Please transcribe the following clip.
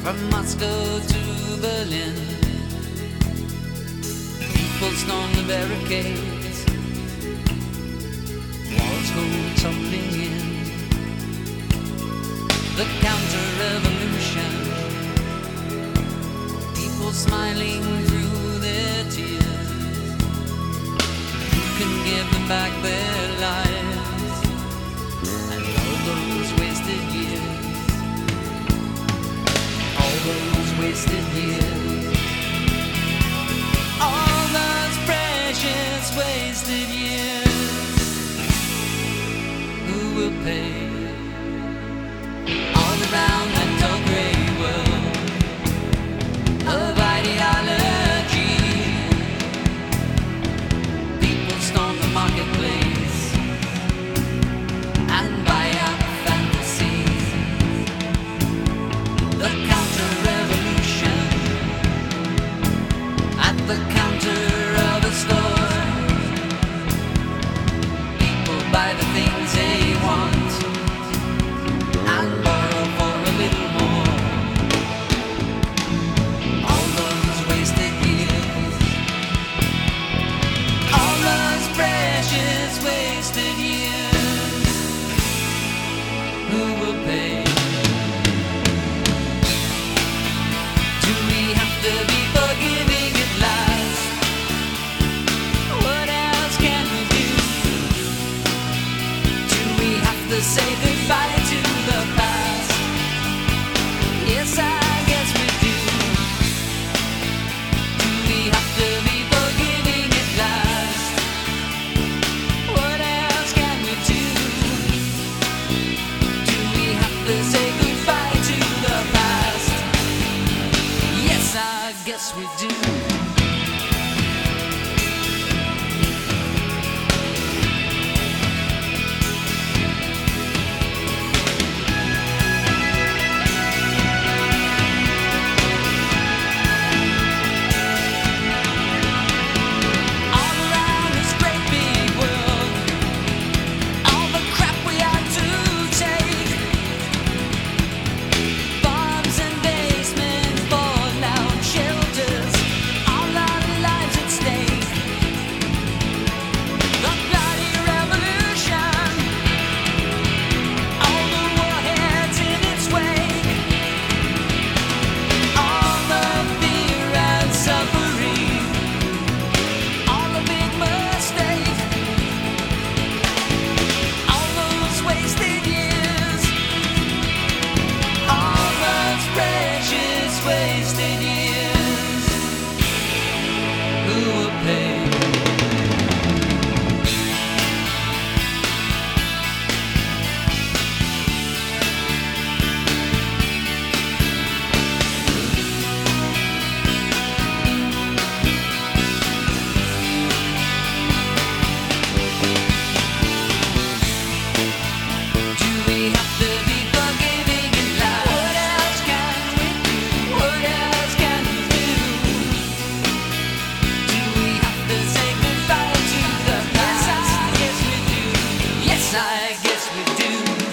from Moscow to Berlin. People storm the barricades, walls go tumbling in. The counter-revolution, people smiling through their tears. Who can give them back their lives and all those wasted years? All those wasted years, all those precious wasted years. Who will pay? All around that dull grey world of ideology, people storm the marketplace and buy out fantasies. The counter-revolution at the counter of a store. People buy the things they want and borrow for a little more. All those wasted years, all those precious wasted years. Who will pay? Do we have to be forgiving at last? What else can we do? Do we have to say goodbye to the past? Yes, I guess we do. Do we have to be forgiving at last? What else can we do? Do we have to say goodbye to the past? Yes, I guess we do. All around this great big world, all the crap we had to take. Bombs and basements, fallout shelters, all our lives at stake. The bloody revolution, all the warheads in its wake, all the fear and suffering, all the big mistakes, all those wasted years, all those precious wasted years. Who will pay? Do we have to be forgiving at last? What else can we do? What else can we do? Do we have to say goodbye to the past? Yes, I guess we do. Yes, I guess we do.